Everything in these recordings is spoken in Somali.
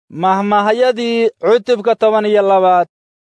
Mahmahayadii cutubka 12.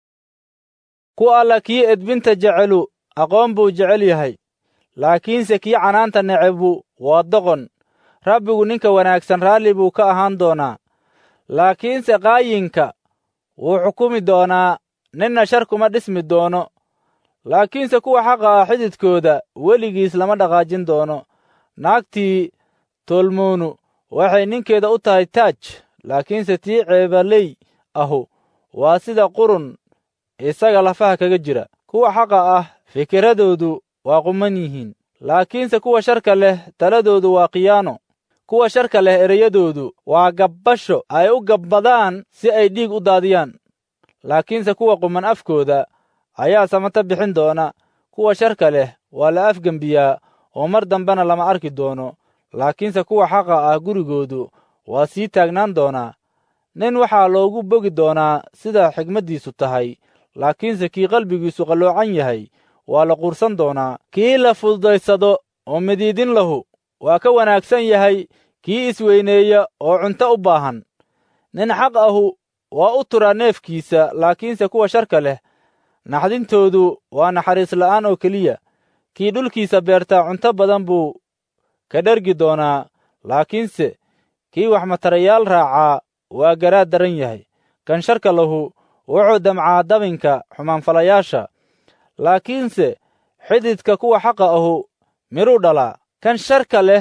Ku alla kii edbinta jecelu aqoon buu jecel yahay, laakiinse kii canaanta necebu waa doqon. Rabbigu ninka wanaagsan raalli buu ka ahaan doonaa, laakiinse qaayinka wuu xukumi doonaa. Ninna shar kuma dhismi doono, laakiinse kuwa xaqa ah xididkooda weligiis lama dhaqaajin doono. Naagtii tolmoonu waxay ninkeeda u tahay taaj, laakiinse tii ceebaley ahu waa sida qurun isaga lafaha kaga jira. Kuwa xaqa ah fikiradoodu waa quman yihiin, laakiinse kuwa sharka leh taladoodu waa khiyaano. Kuwa sharka leh ereyadoodu waa gabbasho ay u gabbadaan si ay dhiig u daadiyaan, laakiinse kuwa quman afkooda ayaa samata bixin doona. Kuwa sharka leh waa la afgembiyaa oo mar dambena lama arki doono, laakiinse kuwa xaqa ah gurigoodu waa sii taagnaan doonaa. Nin waxaa loogu bogi doonaa sida xigmaddiisu tahay, laakiinse kii qalbigiisu qalloocan yahay waa la quursan doonaa. Kii la fududaysado oo midiidin lahu waa ka wanaagsan yahay kii isweyneeya oo cunto u baahan. Nin xaq ahu waa u turaa neefkiisa, laakiinse kuwa sharka leh naxdintoodu waa naxariis la'aan oo keliya. Kii dhulkiisa beertaa cunto badan buu ka dhergi doonaa, laakiinse kii wax matarayaal raacaa waa garaad daran yahay. Kan sharka lahu wuxuu damcaa dabinka xumaanfalayaasha, laakiinse xididka kuwa xaqa ahu midhuu dhalaa. Kan sharka leh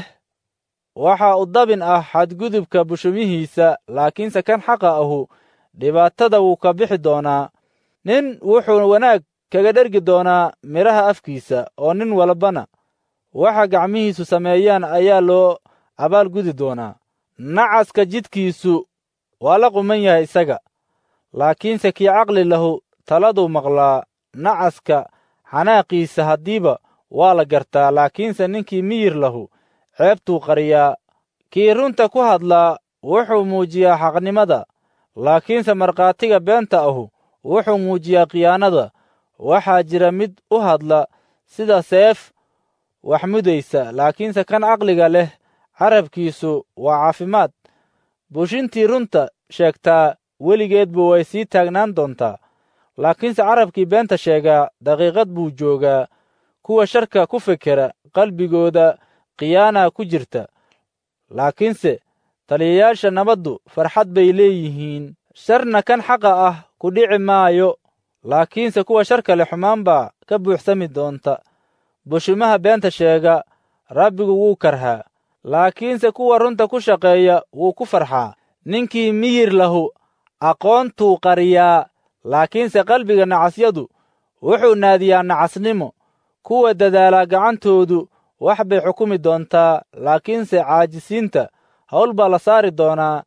waxa u dabin ah xadgudubka bushumihiisa, laakiinse kan xaqa ahu dhibaatada wuu ka bixi doonaa. Nin wuxuu wanaag kaga dhergi doonaa midhaha afkiisa, oo nin walbana waxa gacmihiisu sameeyaan ayaa loo abaalgudi doonaa. Nacaska jidkiisu waa la quman yahay isaga, laakiinse kii caqli lahu taladuu maqlaa. Nacaska xanaaqiisa haddiiba waa la gartaa, laakiinse ninkii miyir lahu ceebtuu qariyaa. Kii runta ku hadlaa wuxuu muujiyaa xaqnimada, laakiinse markhaatiga beenta ahu wuxuu muujiyaa khiyaanada. Waxaa jira mid u hadla sida seef wax mudaysa, laakiinse kan caqliga leh carabkiisu waa caafimaad. Bushintii runta sheegtaa weligeedbu way sii taagnaan doontaa, laakiinse carabkii beenta sheegaa daqiiqad buu joogaa. Kuwa sharka ku fekera qalbigooda khiyaana ku jirta, laakiinse taliyayaasha nabaddu farxad bay leeyihiin. Sharna kan xaqa ah ku dhici maayo, laakiinse kuwa sharka leh xumaan baa ka buuxsami doonta. Bushimaha beenta sheega Rabbigu wuu karhaa, laakiinse kuwa runta ku shaqeeya wuu ku farxaa. Ninkii miyir lahu aqoontuu qariyaa, laakiinse qalbiga nacasyadu wuxuu naadiyaa nacasnimo. Kuwa dadaala gacantoodu wax bay xukumi doontaa, laakiinse caajisiinta hawl baa la saari doonaa.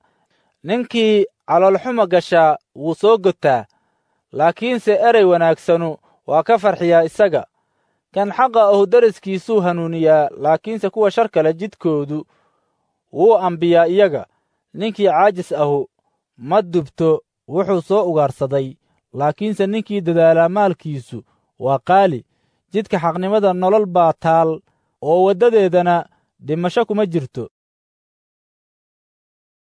Ninkii caloolxuma gashaa wuu soo gotaa, laakiinse erey wanaagsanu waa ka farxiyaa isaga. Kan xaqa ahu deriskiisuu hanuuniyaa, laakiinse kuwa sharka leh jidkoodu wuu ambiyaa iyaga. Ninkii caajis ahu ma dubto wuxuu soo ugaarsaday, laakiinse ninkii dadaalaa maalkiisu waa qaali. Jidka xaqnimada nolol baa taal, oo waddadeedana dhimasho kuma jirto.